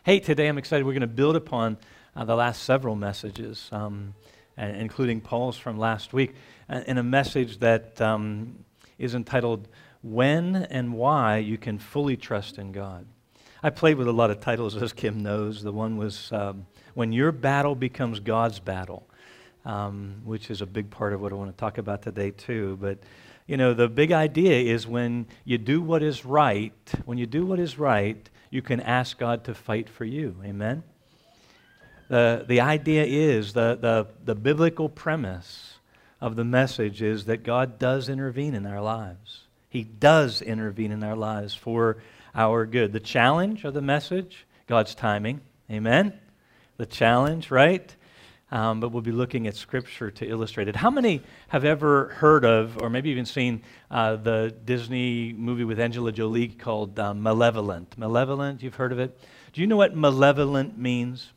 Hey, today I'm excited. We're going to build upon the last several messages, including Paul's from last week, in a message that is entitled, When and Why You Can Fully Trust in God. I played with a lot of titles, as Kim knows. The one was When Your Battle Becomes God's Battle, which is a big part of what I want to talk about today, too. But, you know, the big idea is when you do what is right, you can ask God to fight for you. Amen? The idea is, the biblical premise of the message is that God does intervene in our lives. He does intervene in our lives for our good. The challenge of the message, God's timing. Amen? The challenge, right? But we'll be looking at Scripture to illustrate it. How many have ever heard of, or maybe even seen, the Disney movie with Angela Jolie called Malevolent? Malevolent, you've heard of it? Do you know what malevolent means?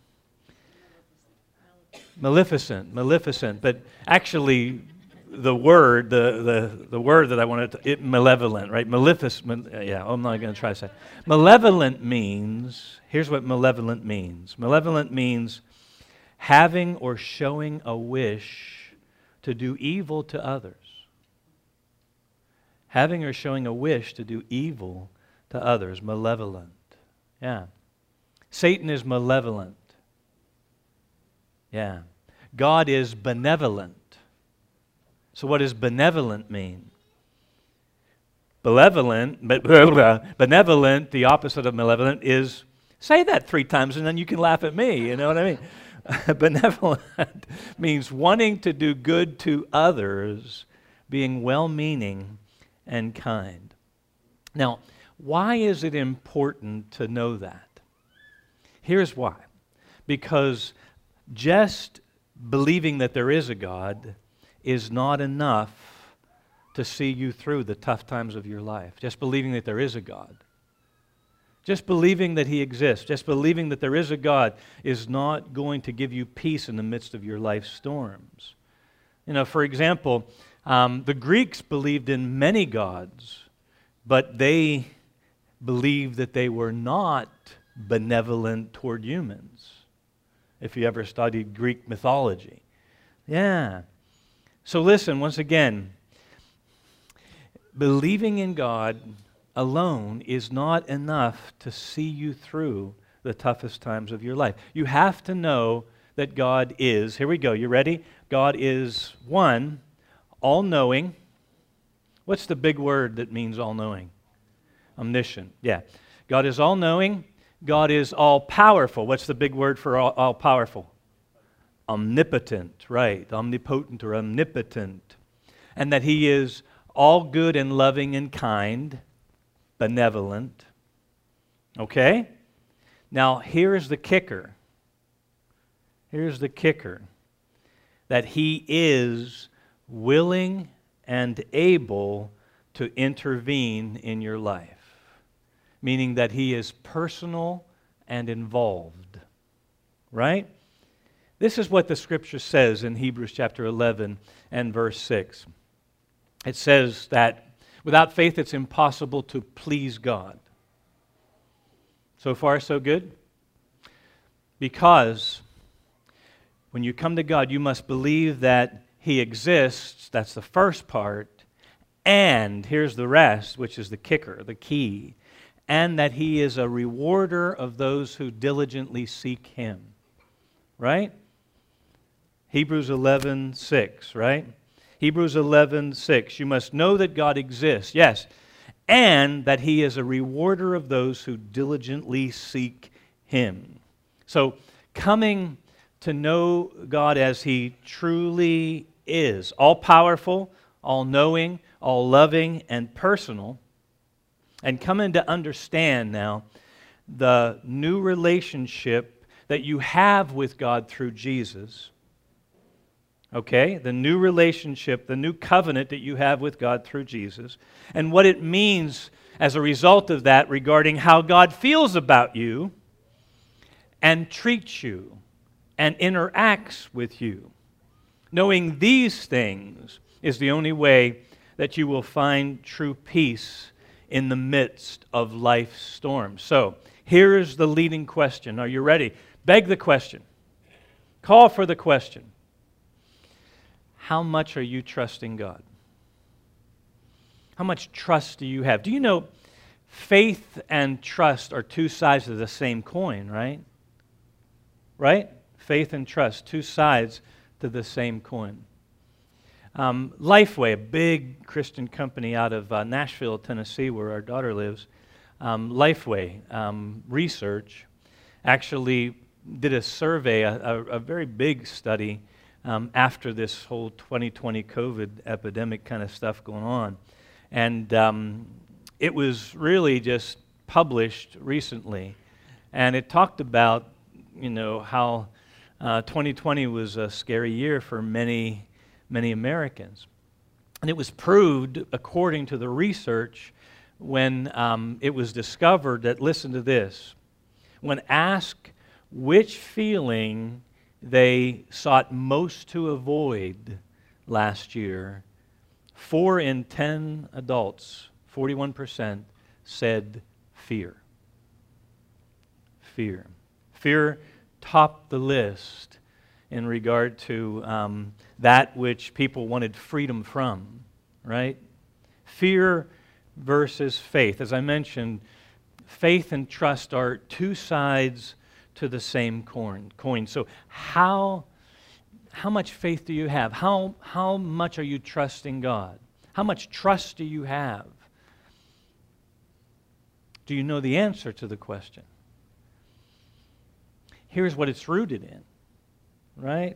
Maleficent. But actually, the word that I wanted to, malevolent, right? Maleficent, yeah, I'm not going to try to say. Malevolent means, here's what malevolent means. Malevolent means having or showing a wish to do evil to others. Having or showing a wish to do evil to others. Malevolent. Yeah. Satan is malevolent. Yeah. God is benevolent. So what does benevolent mean? Benevolent, the opposite of malevolent is, say that 3 times and then you can laugh at me, you know what I mean? Benevolent means wanting to do good to others, being well-meaning and kind. Now, why is it important to know that? Here's why. Because just believing that there is a God is not enough to see you through the tough times of your life. Just believing that there is a God. Just believing that He exists, just believing that there is a God is not going to give you peace in the midst of your life's storms. You know, for example, the Greeks believed in many gods, but they believed that they were not benevolent toward humans. If you ever studied Greek mythology. Yeah. So listen, once again, believing in God alone is not enough to see you through the toughest times of your life. You have to know that God is, here we go, you ready? God is, one, all-knowing. What's the big word that means all-knowing? Omniscient, yeah. God is all-knowing. God is all-powerful. What's the big word for all-powerful? Omnipotent, right. Omnipotent or omnipotent. And that He is all good and loving and kind, benevolent. Okay? Now, here's the kicker. Here's the kicker. That He is willing and able to intervene in your life. Meaning that He is personal and involved. Right? This is what the Scripture says in Hebrews chapter 11 and verse 6. It says that without faith, it's impossible to please God. So far, so good? Because when you come to God, you must believe that He exists. That's the first part. And here's the rest, which is the kicker, the key. And that He is a rewarder of those who diligently seek Him. Right? Hebrews 11:6, right? Hebrews 11:6. You must know that God exists, yes, and that He is a rewarder of those who diligently seek Him. So, coming to know God as He truly is, all-powerful, all-knowing, all-loving, and personal, and coming to understand now the new relationship that you have with God through Jesus. Okay, the new relationship, the new covenant that you have with God through Jesus, and what it means as a result of that regarding how God feels about you and treats you and interacts with you. Knowing these things is the only way that you will find true peace in the midst of life's storms. So, Here is the leading question. Are you ready? Beg the question. Call for the question. How much are you trusting God? How much trust do you have? Do you know faith and trust are two sides of the same coin, right? Right? Faith and trust, two sides to the same coin. Lifeway, a big Christian company out of Nashville, Tennessee, where our daughter lives, Lifeway Research actually did a survey, a very big study after this whole 2020 COVID epidemic kind of stuff going on. And it was really just published recently. And it talked about, how 2020 was a scary year for many Americans. And it was proved, according to the research, when it was discovered that, listen to this, when asked which feeling they sought most to avoid last year, 4 in 10 adults, 41%, said fear. Fear. Fear topped the list in regard to that which people wanted freedom from, right? Fear versus faith. As I mentioned, faith and trust are two sides to the same coin. So how much faith do you have? How much are you trusting God? How much trust do you have? Do you know the answer to the question? Here's what it's rooted in, right?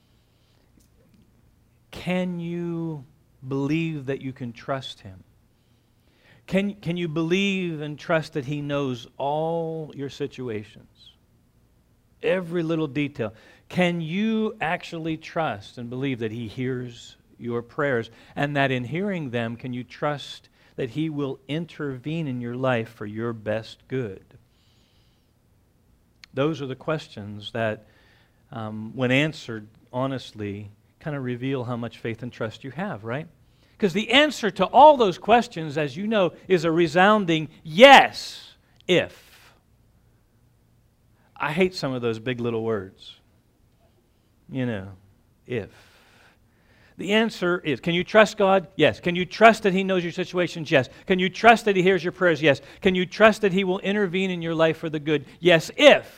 Can you believe that you can trust Him? Can you believe and trust that He knows all your situations? Every little detail. Can you actually trust and believe that He hears your prayers, and that in hearing them, can you trust that He will intervene in your life for your best good? Those are the questions that, when answered honestly, kind of reveal how much faith and trust you have, right? Because the answer to all those questions, as you know, is a resounding yes, if. I hate some of those big little words. If. The answer is, can you trust God? Yes. Can you trust that He knows your situations? Yes. Can you trust that He hears your prayers? Yes. Can you trust that He will intervene in your life for the good? Yes, if.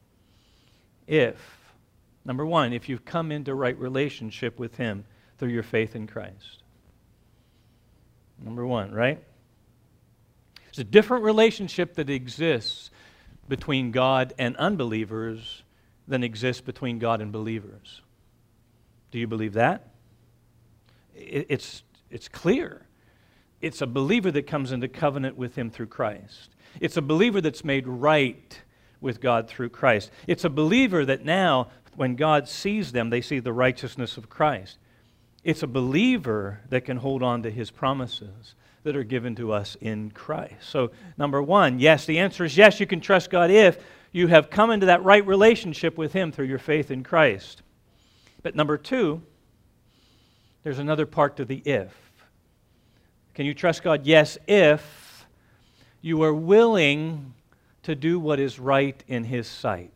Number one, if you've come into right relationship with Him through your faith in Christ. Number one, right? It's a different relationship that exists between God and unbelievers than exists between God and believers. Do you believe that? It's clear. It's a believer that comes into covenant with Him through Christ. It's a believer that's made right with God through Christ. It's a believer that now, when God sees them, they see the righteousness of Christ. It's a believer that can hold on to His promises that are given to us in Christ. So, number one, yes, the answer is yes, you can trust God if you have come into that right relationship with Him through your faith in Christ. But number two, there's another part to the if. Can you trust God? Yes, if you are willing to do what is right in His sight.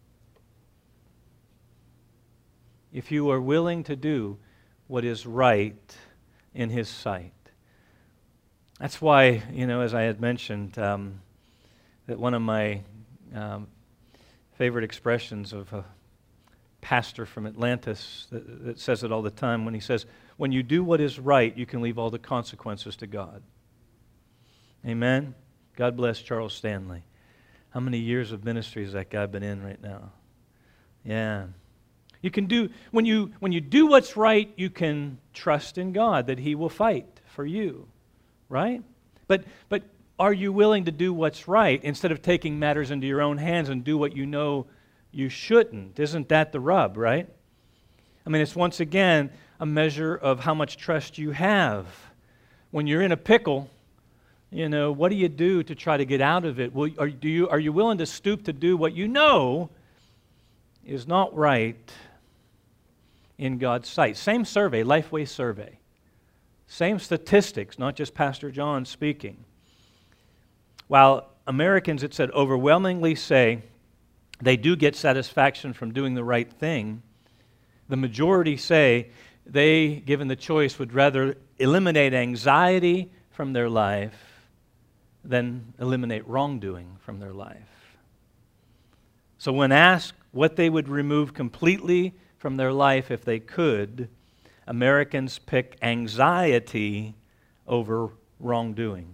If you are willing to do what is right in His sight. That's why, as I had mentioned, that one of my favorite expressions of a pastor from Atlantis that says it all the time, when he says, when you do what is right, you can leave all the consequences to God. Amen? God bless Charles Stanley. How many years of ministry has that guy been in right now? Yeah. You can do, when you do what's right, you can trust in God that He will fight for you, right? But are you willing to do what's right instead of taking matters into your own hands and do what you know you shouldn't? Isn't that the rub, right? I mean, it's once again a measure of how much trust you have. When you're in a pickle, what do you do to try to get out of it? Are you willing to stoop to do what you know is not right in God's sight? Same survey, Lifeway survey. Same statistics, not just Pastor John speaking. While Americans, it said, overwhelmingly say they do get satisfaction from doing the right thing. The majority say they, given the choice, would rather eliminate anxiety from their life than eliminate wrongdoing from their life. So when asked what they would remove completely from their life if they could, Americans pick anxiety over wrongdoing.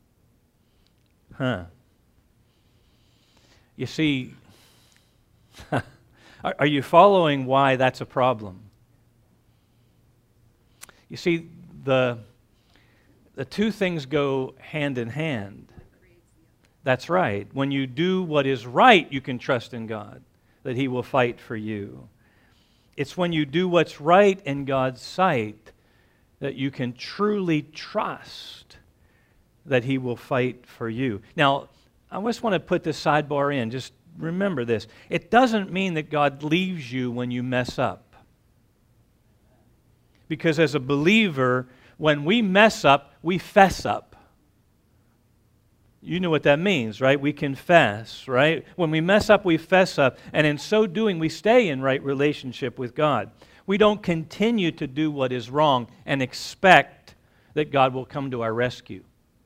You see, are you following why that's a problem? You see, the two things go hand in hand. That's right. When you do what is right, you can trust in God, that He will fight for you. It's when you do what's right in God's sight that you can truly trust that He will fight for you. Now, I just want to put this sidebar in. Just remember this. It doesn't mean that God leaves you when you mess up. Because as a believer, when we mess up, we fess up. You know what that means, right? We confess, right? When we mess up, we fess up. And in so doing, we stay in right relationship with God. We don't continue to do what is wrong and expect that God will come to our rescue.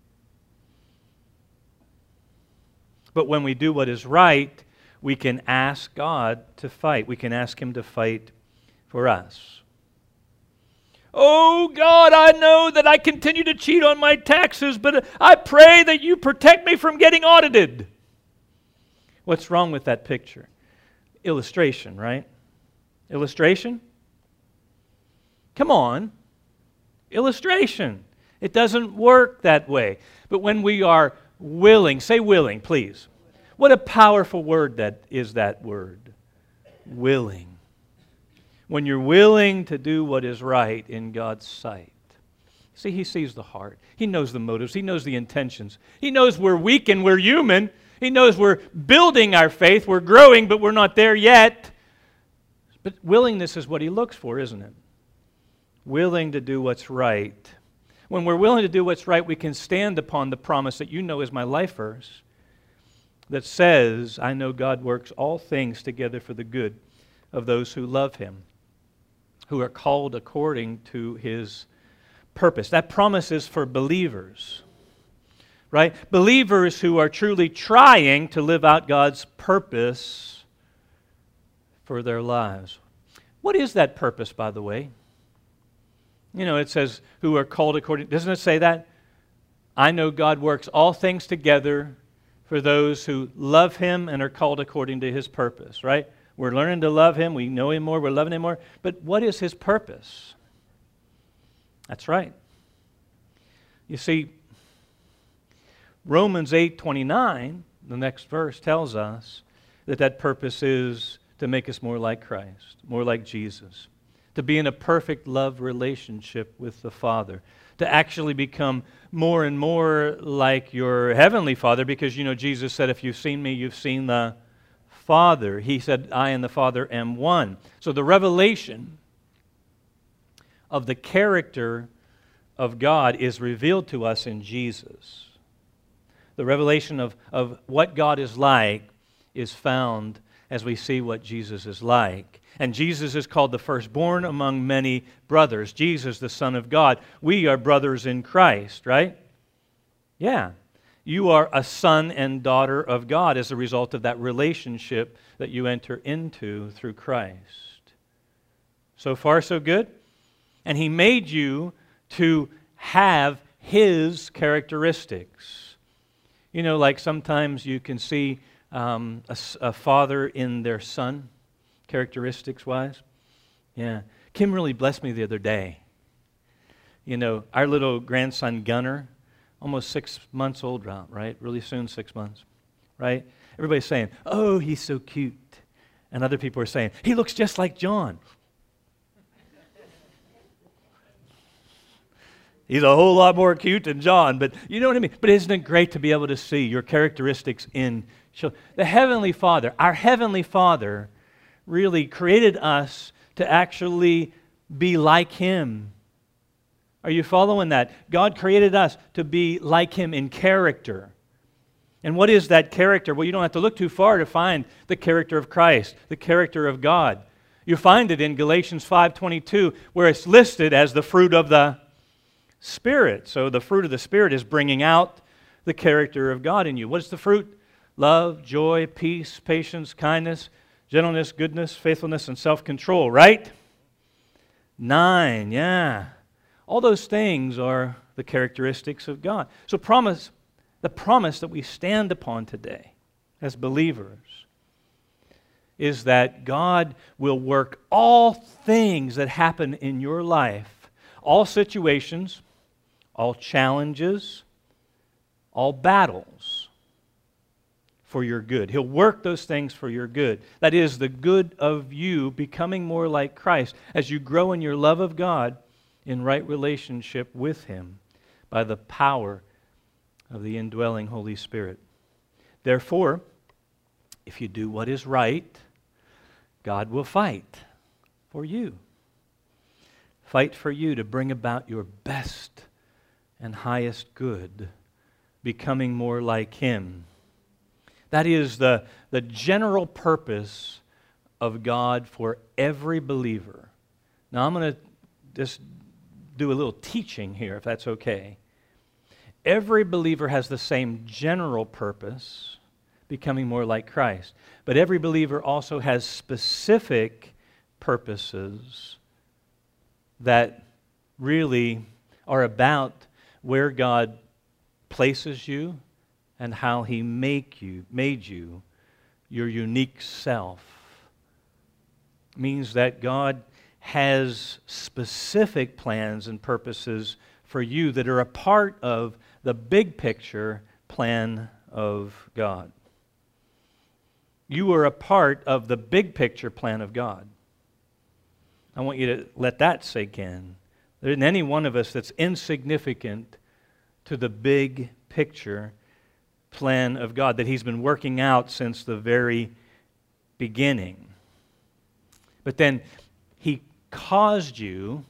But when we do what is right, we can ask God to fight. We can ask Him to fight for us. Oh God, I know that I continue to cheat on my taxes, but I pray that you protect me from getting audited. What's wrong with that picture? Illustration, right? Illustration? Come on. Illustration. It doesn't work that way. But when we are willing, say willing, please. What a powerful word that is, that word. Willing. When you're willing to do what is right in God's sight. See, He sees the heart. He knows the motives. He knows the intentions. He knows we're weak and we're human. He knows we're building our faith. We're growing, but we're not there yet. But willingness is what He looks for, isn't it? Willing to do what's right. When we're willing to do what's right, we can stand upon the promise that you know is my life verse that says, I know God works all things together for the good of those who love Him, who are called according to His purpose. That promise is for believers, right? Believers who are truly trying to live out God's purpose for their lives. What is that purpose, by the way? You know, it says, who are called according... Doesn't it say that? I know God works all things together for those who love Him and are called according to His purpose, right? We're learning to love Him. We know Him more. We're loving Him more. But what is His purpose? That's right. You see, Romans 8:29, the next verse, tells us that purpose is to make us more like Christ, more like Jesus, to be in a perfect love relationship with the Father, to actually become more and more like your Heavenly Father, because, you know, Jesus said, if you've seen me, you've seen the Father. He said, I and the Father am one. So the revelation of the character of God is revealed to us in Jesus. The revelation of what God is like is found as we see what Jesus is like. And Jesus is called the firstborn among many brothers. Jesus, the Son of God. We are brothers in Christ, right? Yeah. You are a son and daughter of God as a result of that relationship that you enter into through Christ. So far, so good? And He made you to have His characteristics. You know, like sometimes you can see a father in their son, characteristics-wise. Yeah. Kim really blessed me the other day. You know, our little grandson Gunnar, almost 6 months old, right? Really soon, 6 months, right? Everybody's saying, oh, he's so cute. And other people are saying, he looks just like John. He's a whole lot more cute than John, but you know what I mean? But isn't it great to be able to see your characteristics in children? The Heavenly Father, our Heavenly Father, really created us to actually be like Him. Are you following that? God created us to be like Him in character. And what is that character? Well, you don't have to look too far to find the character of Christ, the character of God. You find it in Galatians 5:22, where it's listed as the fruit of the Spirit. So the fruit of the Spirit is bringing out the character of God in you. What's the fruit? Love, joy, peace, patience, kindness, gentleness, goodness, faithfulness, and self-control, right? 9, yeah. All those things are the characteristics of God. So the promise that we stand upon today as believers is that God will work all things that happen in your life, all situations, all challenges, all battles for your good. He'll work those things for your good. That is, the good of you becoming more like Christ as you grow in your love of God in right relationship with Him by the power of the indwelling Holy Spirit. Therefore, if you do what is right, God will fight for you. Fight for you to bring about your best and highest good, becoming more like Him. That is the general purpose of God for every believer. Now I'm going to just do a little teaching here, if that's okay. Every believer has the same general purpose, becoming more like Christ. But every believer also has specific purposes that really are about where God places you and how He made you your unique self. It means that God has specific plans and purposes for you that are a part of the big picture plan of God. You are a part of the big picture plan of God. I want you to let that sink in. There isn't any one of us that's insignificant to the big picture plan of God that He's been working out since the very beginning. But then He caused you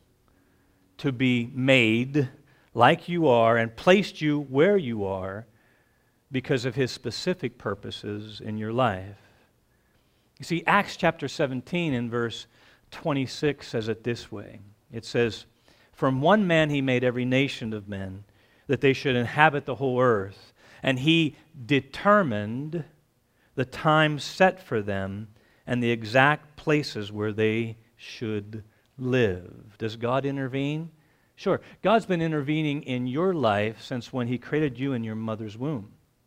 to be made like you are and placed you where you are because of His specific purposes in your life. You see, Acts chapter 17 and verse 26 says it this way. It says, "From one man He made every nation of men, that they should inhabit the whole earth. And He determined the time set for them and the exact places where they should live." Does God intervene? Sure. God's been intervening in your life since when He created you in your mother's womb.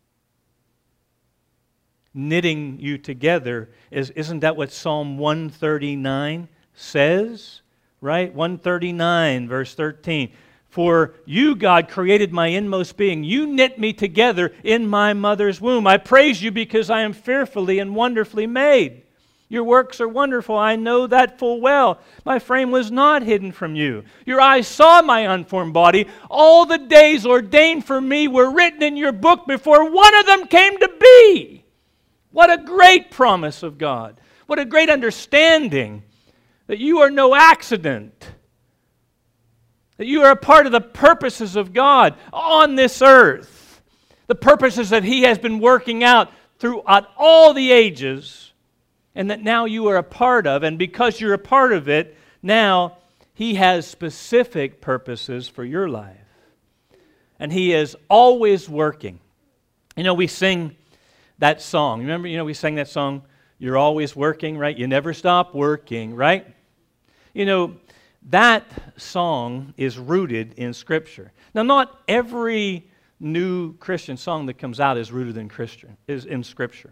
Knitting you together, isn't that what Psalm 139 says? Right? 139 verse 13. "For you, God, created my inmost being. You knit me together in my mother's womb. I praise you because I am fearfully and wonderfully made. Your works are wonderful. I know that full well. My frame was not hidden from you. Your eyes saw my unformed body. All the days ordained for me were written in your book before one of them came to be." What a great promise of God. What a great understanding that you are no accident. That you are a part of the purposes of God on this earth. The purposes that He has been working out throughout all the ages, and that now you are a part of. And because you're a part of it, now He has specific purposes for your life. And He is always working. You know, we sing that song. Remember, we sang that song, "You're always working," right? You never stop working, right? You know, that song is rooted in Scripture. Now, not every new Christian song that comes out is rooted in Scripture.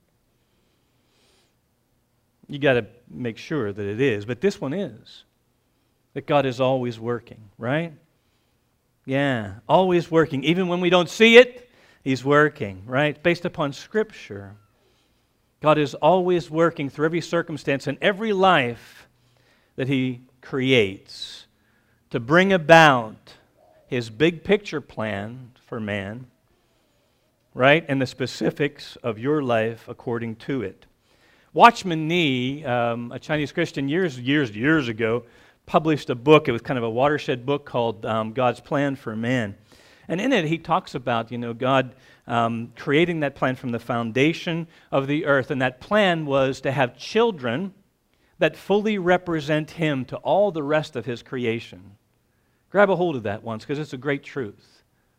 You got to make sure that it is, but this one is. That God is always working, right? Yeah, always working. Even when we don't see it, He's working, right? Based upon Scripture. God is always working through every circumstance and every life that He creates to bring about His big picture plan for man, right? And the specifics of your life according to it. Watchman Nee, a Chinese Christian years ago, published a book. It was kind of a watershed book called God's Plan for Man. And in it, he talks about, God creating that plan from the foundation of the earth. And that plan was to have children that fully represent him to all the rest of his creation. Grab a hold of that once, because it's a great truth.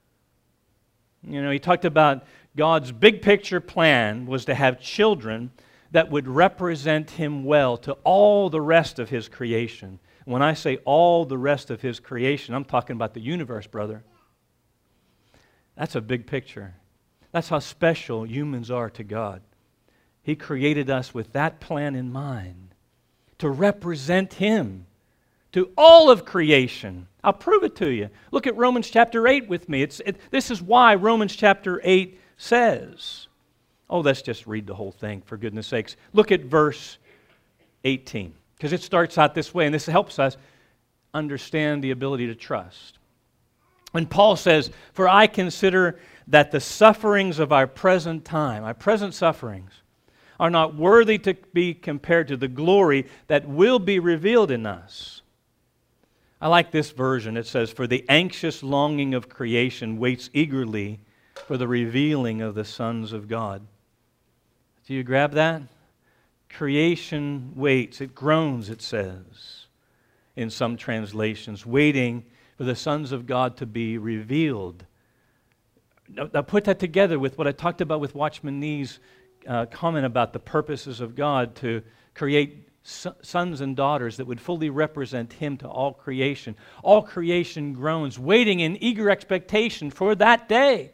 He talked about God's big picture plan was to have children that would represent him well to all the rest of his creation. When I say all the rest of his creation, I'm talking about the universe, brother. That's a big picture. That's how special humans are to God. He created us with that plan in mind, to represent him to all of creation. I'll prove it to you. Look at Romans chapter 8 with me. This is why Romans chapter 8 says. Oh, let's just read the whole thing, for goodness sakes. Look at verse 18, because it starts out this way, and this helps us understand the ability to trust. When Paul says, "For I consider that the sufferings of our present time," our present sufferings, "are not worthy to be compared to the glory that will be revealed in us." I like this version. It says, "For the anxious longing of creation waits eagerly for the revealing of the sons of God." Do you grab that? Creation waits. It groans, it says, in some translations, waiting for the sons of God to be revealed. Now put that together with what I talked about with Watchman Nee's comment about the purposes of God to create sons and daughters that would fully represent him to all creation. All creation groans, waiting in eager expectation for that day.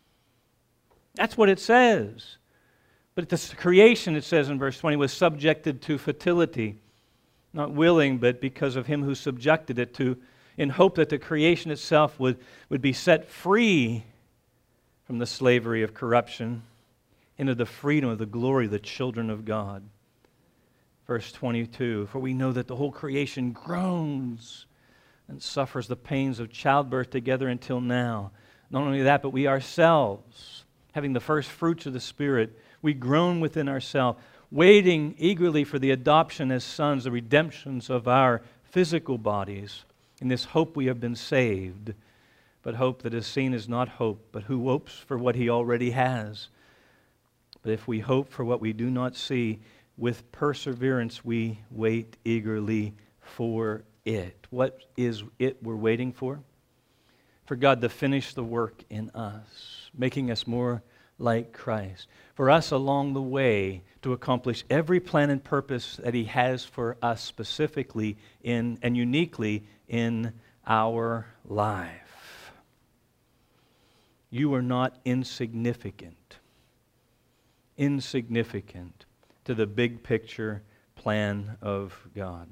That's what it says. But this creation, it says in verse 20, was subjected to futility, not willing, but because of him who subjected it to, in hope that the creation itself would be set free from the slavery of corruption into the freedom of the glory of the children of God. Verse 22, "For we know that the whole creation groans and suffers the pains of childbirth together until now. Not only that, but we ourselves, having the first fruits of the Spirit, we groan within ourselves, waiting eagerly for the adoption as sons, the redemptions of our physical bodies. In this hope we have been saved. But hope that is seen is not hope, but who hopes for what he already has? But if we hope for what we do not see, with perseverance we wait eagerly for it." What is it we're waiting for? For God to finish the work in us, making us more like Christ. For us along the way to accomplish every plan and purpose that he has for us specifically in and uniquely in our life. You are not insignificant to the big picture plan of God.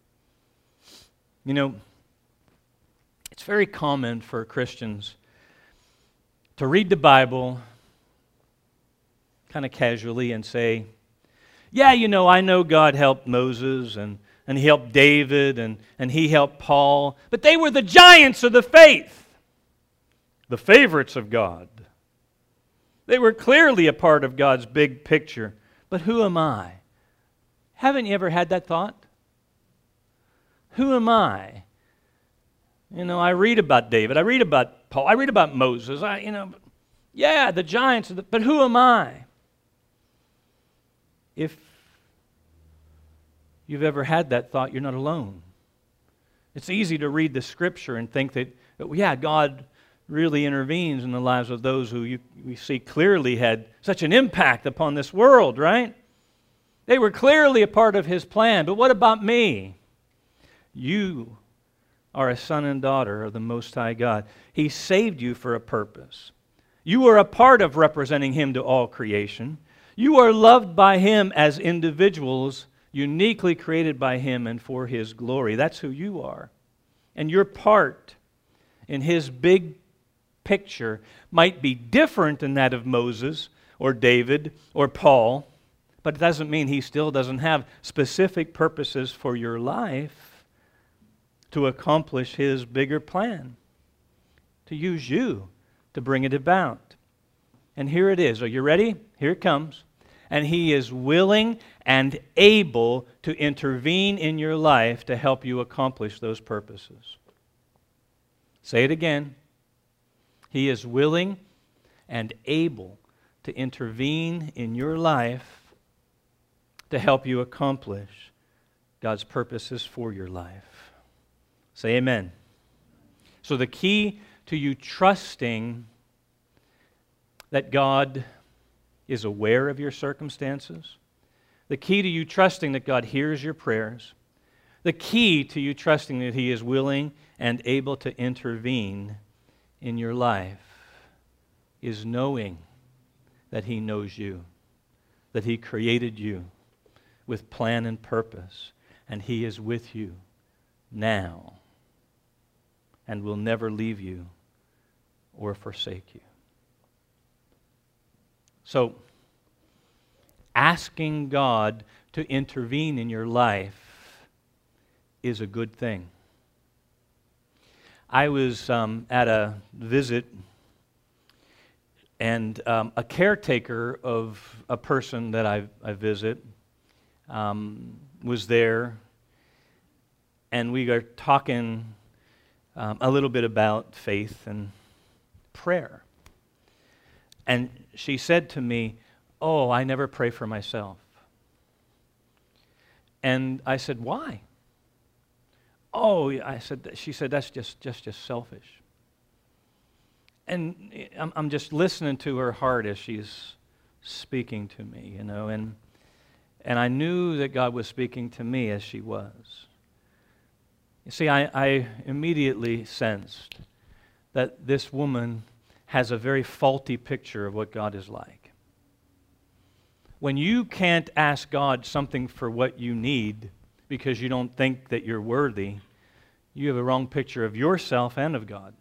It's very common for Christians to read the Bible kind of casually and say, "Yeah, I know God helped Moses and he helped David and he helped Paul, but they were the giants of the faith, the favorites of God. They were clearly a part of God's big picture, but who am I?" Haven't you ever had that thought? Who am I? I read about David, I read about Paul, I read about Moses, the giants, but who am I? If you've ever had that thought, you're not alone. It's easy to read the Scripture and think that, God really intervenes in the lives of those who we see clearly had such an impact upon this world, right? They were clearly a part of his plan, but what about me? You are a son and daughter of the Most High God. He saved you for a purpose. You are a part of representing him to all creation. You are loved by him as individuals, uniquely created by him and for his glory. That's who you are. And your part in his big picture might be different than that of Moses or David or Paul, but it doesn't mean he still doesn't have specific purposes for your life to accomplish his bigger plan, to use you to bring it about. And here it is. Are you ready? Here it comes. And he is willing and able to intervene in your life to help you accomplish those purposes. Say it again. He is willing and able to intervene in your life to help you accomplish God's purposes for your life. Say amen. So the key to you trusting that God is aware of your circumstances, the key to you trusting that God hears your prayers, the key to you trusting that He is willing and able to intervene in your life is knowing that He knows you, that He created you with plan and purpose, and He is with you now and will never leave you or forsake you. So, asking God to intervene in your life is a good thing. I was at a visit, and a caretaker of a person that I visit was there, and we are talking a little bit about faith and prayer. And she said to me, "Oh, I never pray for myself." And I said, "Why?" "Oh," she said, "that's just selfish." And I'm just listening to her heart as she's speaking to me, and I knew that God was speaking to me as she was. You see, I immediately sensed that this woman has a very faulty picture of what God is like. When you can't ask God something for what you need because you don't think that you're worthy, you have a wrong picture of yourself and of God.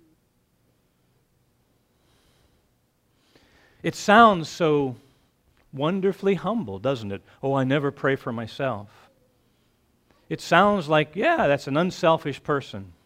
It sounds so wonderfully humble, doesn't it? "Oh, I never pray for myself." It sounds like, yeah, that's an unselfish person.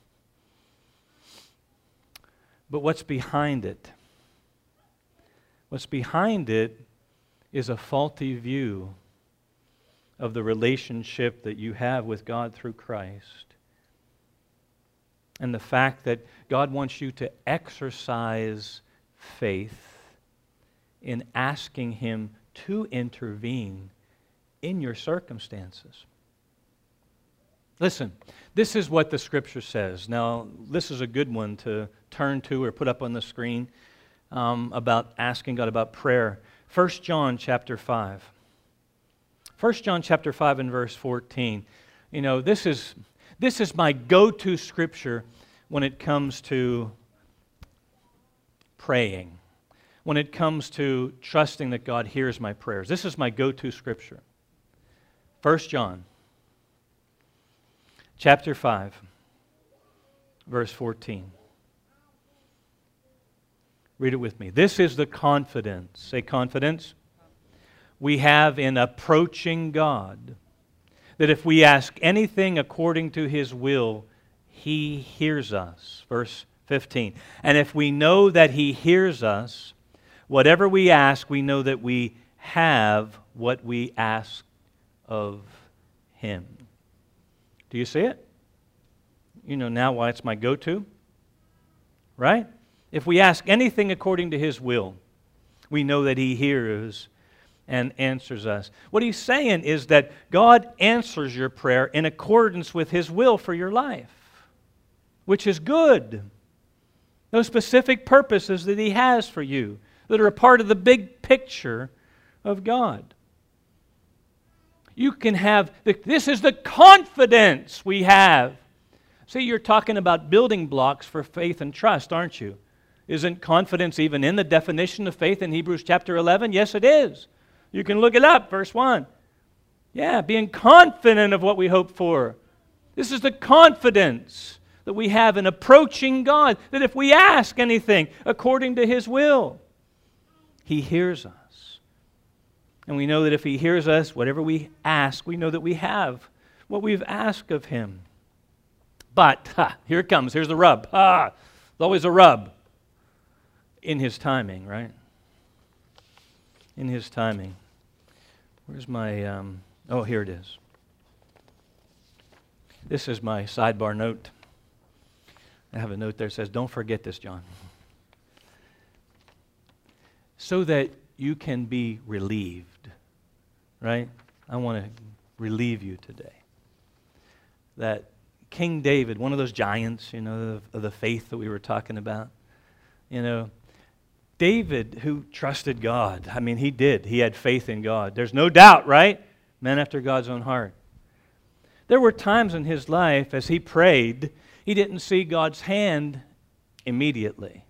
But what's behind it? What's behind it is a faulty view of the relationship that you have with God through Christ. And the fact that God wants you to exercise faith in asking Him to intervene in your circumstances. Listen, this is what the Scripture says. Now, this is a good one to turn to or put up on the screen about asking God about prayer. 1 John chapter 5. 1 John chapter 5 and verse 14. This is my go-to scripture when it comes to praying, when it comes to trusting that God hears my prayers. This is my go-to scripture. 1 John chapter 5, verse 14. Read it with me. "This is the confidence," say confidence, "we have in approaching God, that if we ask anything according to His will, He hears us." Verse 15. "And if we know that He hears us, whatever we ask, we know that we have what we ask of Him." Do you see it? You know now why it's my go-to, right? If we ask anything according to His will, we know that He hears and answers us. What he's saying is that God answers your prayer in accordance with His will for your life, which is good. Those specific purposes that He has for you that are a part of the big picture of God. You can have, this is the confidence we have. See, you're talking about building blocks for faith and trust, aren't you? Isn't confidence even in the definition of faith in Hebrews chapter 11? Yes, it is. You can look it up, verse 1. Yeah, being confident of what we hope for. This is the confidence that we have in approaching God, that if we ask anything according to His will, He hears us. And we know that if He hears us, whatever we ask, we know that we have what we've asked of Him. But, here it comes, here's the rub. There's always a rub. In His timing, right? In His timing. Where's my, oh, here it is. This is my sidebar note. I have a note there that says, don't forget this, John. so that you can be relieved, right? I want to relieve you today. That King David, one of those giants, of the faith that we were talking about, David, who trusted God. I mean, he did. He had faith in God. There's no doubt, right? Man after God's own heart. There were times in his life as he prayed, he didn't see God's hand immediately.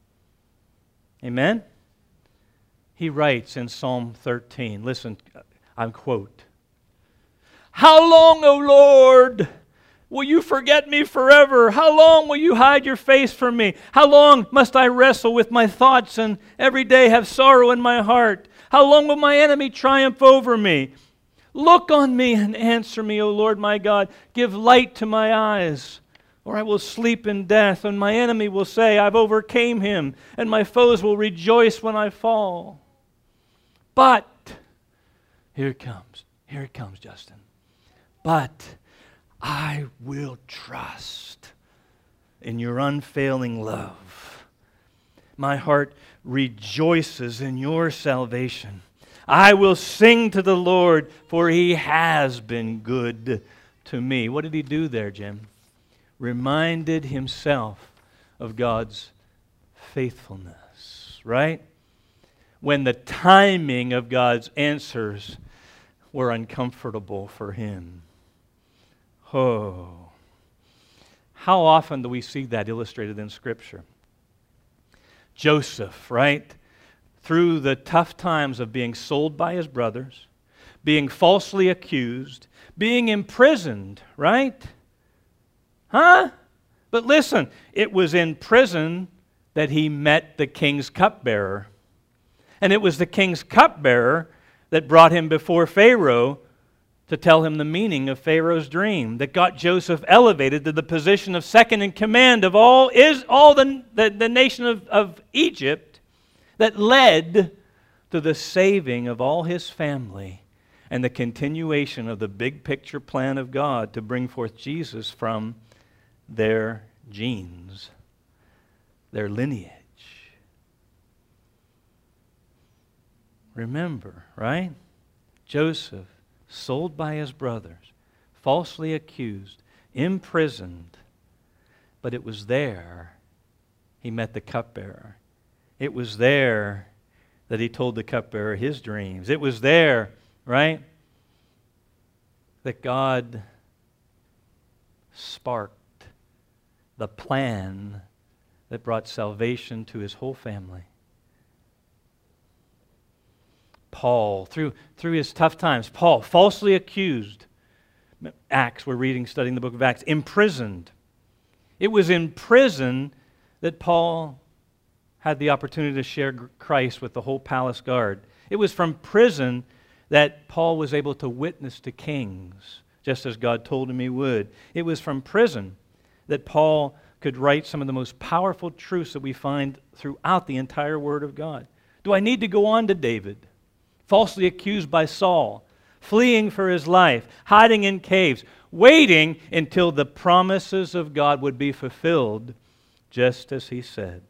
Amen? He writes in Psalm 13, listen, I quote, "How long, O Lord, will you forget me forever? How long will you hide your face from me? How long must I wrestle with my thoughts and every day have sorrow in my heart? How long will my enemy triumph over me? Look on me and answer me, O Lord my God. Give light to my eyes, or I will sleep in death, and my enemy will say, I've overcame him, and my foes will rejoice when I fall." But, here it comes, Justin. But I will trust in your unfailing love. My heart rejoices in your salvation. I will sing to the Lord, for He has been good to me. What did he do there, Jim? Reminded himself of God's faithfulness, right? When the timing of God's answers were uncomfortable for him. Oh, how often do we see that illustrated in Scripture? Joseph, right? Through the tough times of being sold by his brothers, being falsely accused, being imprisoned, right? Huh? But listen, it was in prison that he met the king's cupbearer. And it was the king's cupbearer that brought him before Pharaoh to tell him the meaning of Pharaoh's dream, that got Joseph elevated to the position of second in command of all the nation of Egypt, that led to the saving of all his family and the continuation of the big picture plan of God to bring forth Jesus from their genes, their lineage. Remember, right? Joseph, sold by his brothers, falsely accused, imprisoned, but it was there he met the cupbearer. It was there that he told the cupbearer his dreams. It was there, right, that God sparked the plan that brought salvation to his whole family. Paul, through his tough times, Paul, falsely accused, Acts, we're reading, studying the book of Acts, imprisoned. It was in prison that Paul had the opportunity to share Christ with the whole palace guard. It was from prison that Paul was able to witness to kings, just as God told him he would. It was from prison that Paul could write some of the most powerful truths that we find throughout the entire Word of God. Do I need to go on to David? Falsely accused by Saul, fleeing for his life, hiding in caves, waiting until the promises of God would be fulfilled, just as he said.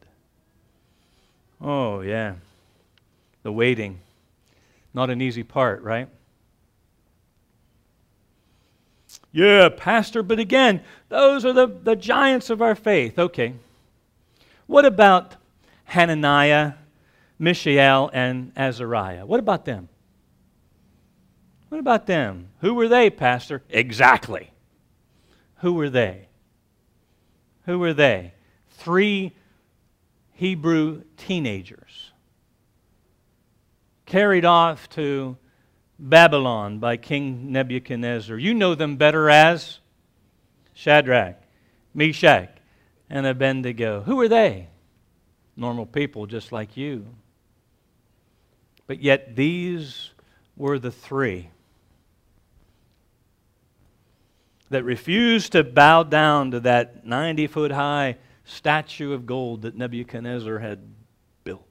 Oh, yeah. The waiting. Not an easy part, right? Yeah, Pastor, but again, those are the giants of our faith. Okay. What about Hananiah, Mishael, and Azariah? What about them? What about them? Who were they, Pastor? Exactly. Who were they? Who were they? 3 Hebrew teenagers carried off to Babylon by King Nebuchadnezzar. You know them better as Shadrach, Meshach, and Abednego. Who were they? Normal people just like you. But yet these were the 3 that refused to bow down to that 90-foot high statue of gold that Nebuchadnezzar had built.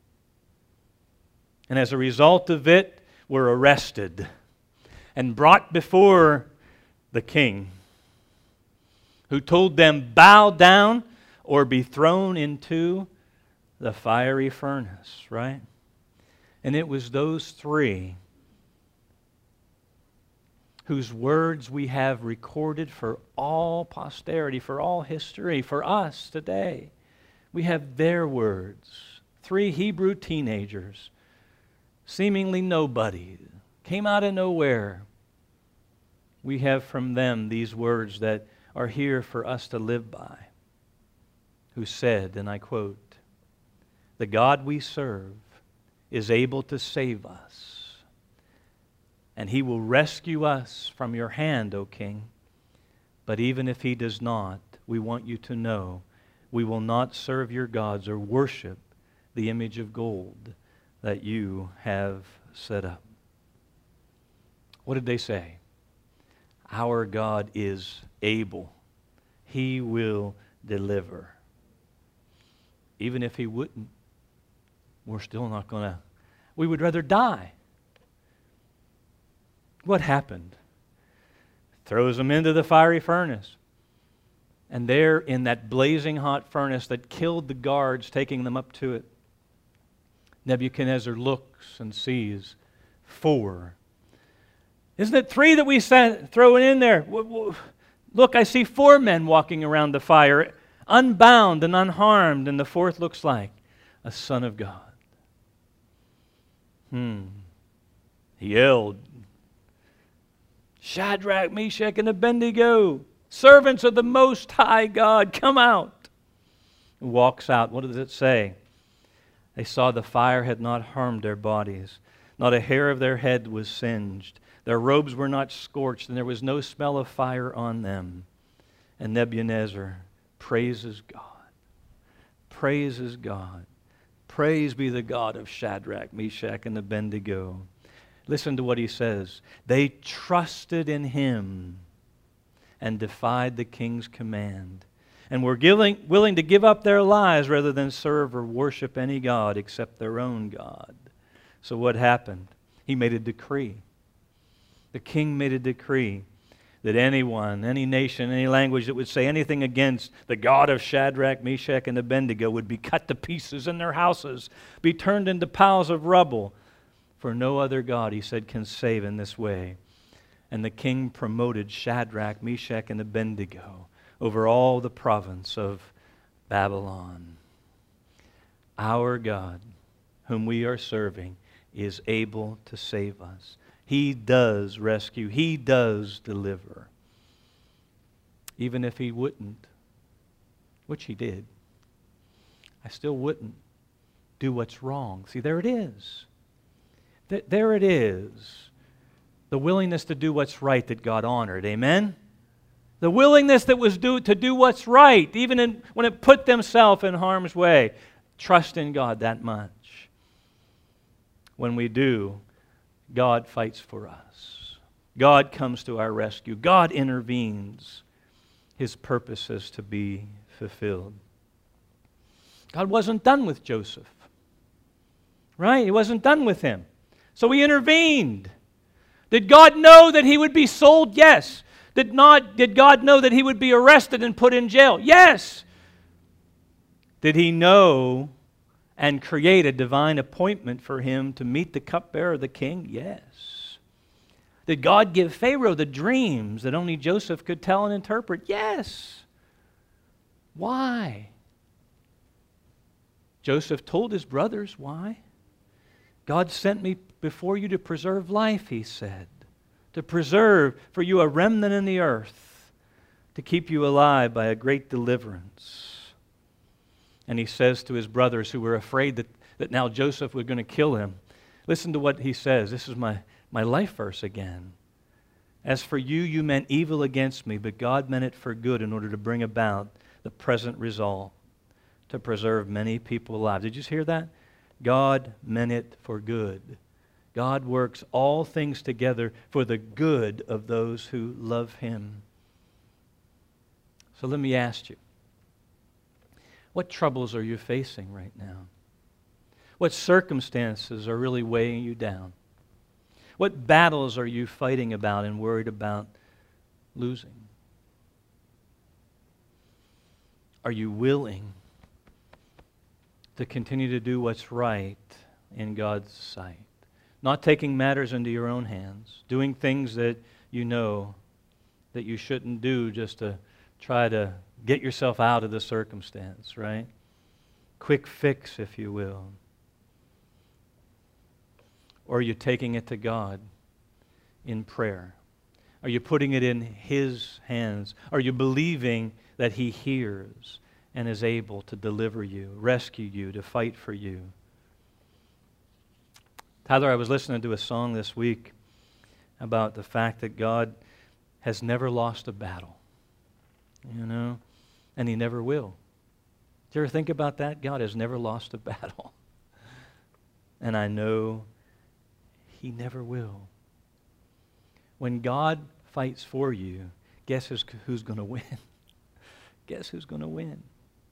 And as a result of it, were arrested and brought before the king, who told them, bow down or be thrown into the fiery furnace, right? And it was those three whose words we have recorded for all posterity, for all history, for us today. We have their words. Three Hebrew teenagers, seemingly nobody, came out of nowhere. We have from them these words that are here for us to live by, who said, and I quote, "The God we serve is able to save us, and He will rescue us from your hand, O King. But even if He does not, we want you to know we will not serve your gods or worship the image of gold that you have set up." What did they say? Our God is able. He will deliver. Even if He wouldn't, we're still not going to. We would rather die. What happened? Throws them into the fiery furnace. And there in that blazing hot furnace that killed the guards taking them up to it, Nebuchadnezzar looks and sees 4. Isn't it 3 that we throw in there? Look, I see 4 men walking around the fire, unbound and unharmed, and the 4th looks like a son of God. He yelled, "Shadrach, Meshach, and Abednego, servants of the Most High God, come out." He walks out. What does it say? They saw the fire had not harmed their bodies. Not a hair of their head was singed. Their robes were not scorched, and there was no smell of fire on them. And Nebuchadnezzar praises God. Praises God. Praise be the God of Shadrach, Meshach, and Abednego. Listen to what he says. They trusted in Him and defied the king's command, and were willing to give up their lives rather than serve or worship any god except their own God. So what happened? He made a decree. The king made a decree that anyone, any nation, any language that would say anything against the God of Shadrach, Meshach, and Abednego would be cut to pieces in their houses, be turned into piles of rubble. For no other God, he said, can save in this way. And the king promoted Shadrach, Meshach, and Abednego over all the province of Babylon. Our God, whom we are serving, is able to save us. He does rescue. He does deliver. Even if He wouldn't, which He did, I still wouldn't do what's wrong. See, there it is. There it is. The willingness to do what's right that God honored. Amen? The willingness that was to do what's right, even when it put themselves in harm's way. Trust in God that much. When we do, God fights for us. God comes to our rescue. God intervenes. His purpose is to be fulfilled. God wasn't done with Joseph. Right? He wasn't done with him. So He intervened. Did God know that he would be sold? Yes. Did God know that he would be arrested and put in jail? Yes. Did He know and create a divine appointment for him to meet the cupbearer of the king? Yes. Did God give Pharaoh the dreams that only Joseph could tell and interpret? Yes. Why? Joseph told his brothers why. God sent me before you to preserve life, he said. To preserve for you a remnant in the earth, to keep you alive by a great deliverance. And he says to his brothers who were afraid that now Joseph was going to kill him, listen to what he says. This is my life verse again. As for you, you meant evil against me, but God meant it for good in order to bring about the present result, to preserve many people alive. Did you just hear that? God meant it for good. God works all things together for the good of those who love Him. So let me ask you, what troubles are you facing right now? What circumstances are really weighing you down? What battles are you fighting about and worried about losing? Are you willing to continue to do what's right in God's sight. Not taking matters into your own hands, doing things that you know that you shouldn't do just to try to get yourself out of the circumstance, right? Quick fix, if you will. Or are you taking it to God in prayer? Are you putting it in His hands? Are you believing that He hears and is able to deliver you, rescue you, to fight for you? Tyler, I was listening to a song this week about the fact that God has never lost a battle, and He never will. Do you ever think about that? God has never lost a battle. And I know He never will. When God fights for you, guess who's going to win? Guess who's going to win?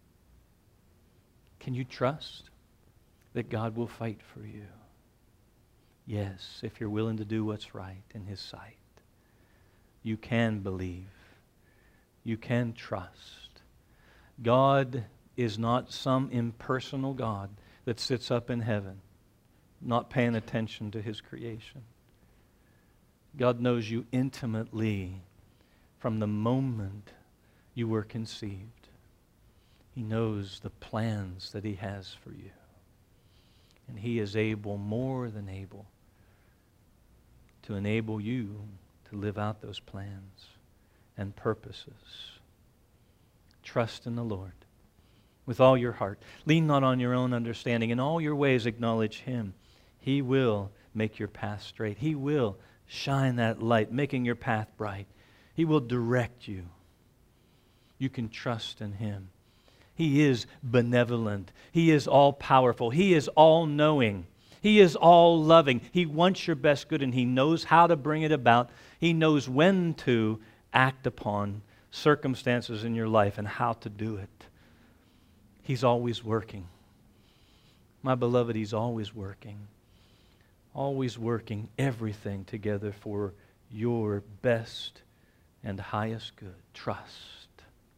Can you trust that God will fight for you? Yes, if you're willing to do what's right in His sight. You can believe. You can trust. God is not some impersonal God that sits up in heaven, not paying attention to His creation. God knows you intimately from the moment you were conceived. He knows the plans that He has for you. And He is able, more than able, to enable you to live out those plans and purposes. Trust in the Lord with all your heart. Lean not on your own understanding. In all your ways acknowledge Him. He will make your path straight. He will shine that light, making your path bright. He will direct you. You can trust in Him. He is benevolent. He is all-powerful. He is all-knowing. He is all-loving. He wants your best good, and He knows how to bring it about. He knows when to act upon circumstances in your life and how to do it. He's always working. My beloved, He's always working. Always working everything together for your best and highest good. Trust.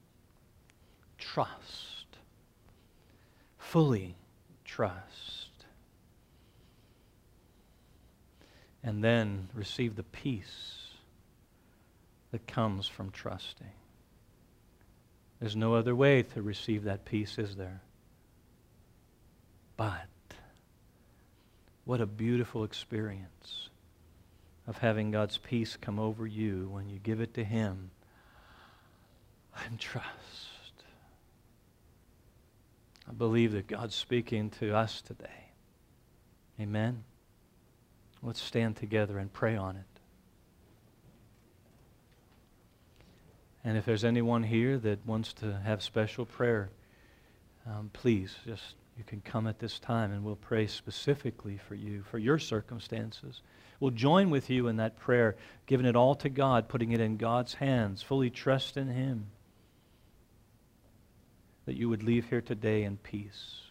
Trust. Fully trust. And then receive the peace that comes from trusting. There's no other way to receive that peace, is there? But what a beautiful experience of having God's peace come over you when you give it to Him and trust. I believe that God's speaking to us today. Amen. Let's stand together and pray on it. And if there's anyone here that wants to have special prayer, please, you can come at this time and we'll pray specifically for you, for your circumstances. We'll join with you in that prayer, giving it all to God, putting it in God's hands, fully trust in Him, that you would leave here today in peace.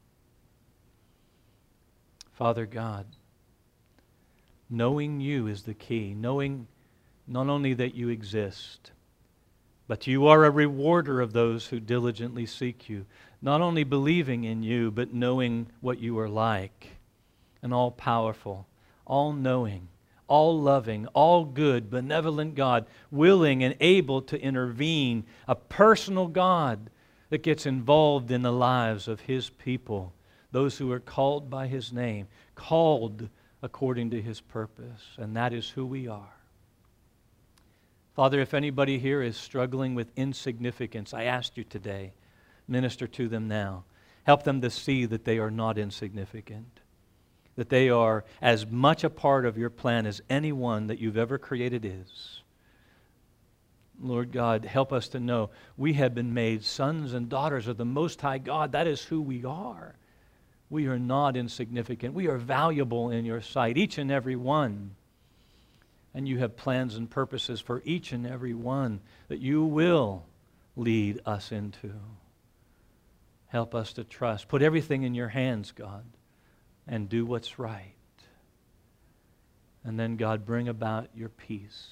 Father God, knowing You is the key, knowing not only that You exist, but You are a rewarder of those who diligently seek You. Not only believing in You, but knowing what You are like. An all-powerful, all-knowing, all-loving, all-good, benevolent God, willing and able to intervene. A personal God that gets involved in the lives of His people. Those who are called by His name. Called according to His purpose. And that is who we are. Father, if anybody here is struggling with insignificance, I ask You today, minister to them now. Help them to see that they are not insignificant, that they are as much a part of Your plan as anyone that You've ever created is. Lord God, help us to know we have been made sons and daughters of the Most High God. That is who we are. We are not insignificant. We are valuable in Your sight, each and every one. And You have plans and purposes for each and every one that You will lead us into. Help us to trust. Put everything in Your hands, God, and do what's right. And then, God, bring about Your peace.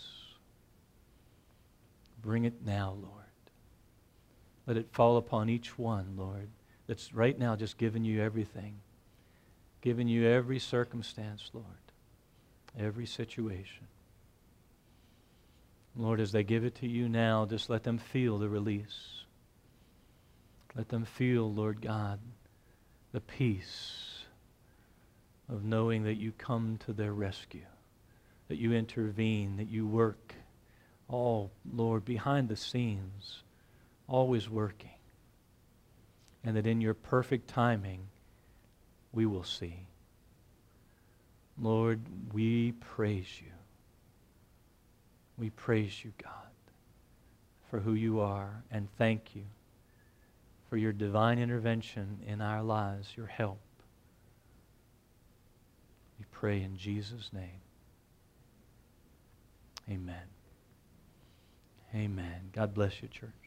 Bring it now, Lord. Let it fall upon each one, Lord, that's right now just giving You everything. Giving you every circumstance, Lord, every situation. Lord, as they give it to you now, just let them feel the release. Let them feel, Lord God, the peace of knowing that you come to their rescue, that you intervene, that you work, all, Lord, behind the scenes, always working, and that in your perfect timing, we will see. Lord, we praise you. We praise you, God, for who you are, and thank you for your divine intervention in our lives, your help. We pray in Jesus' name. Amen. Amen. God bless you, church.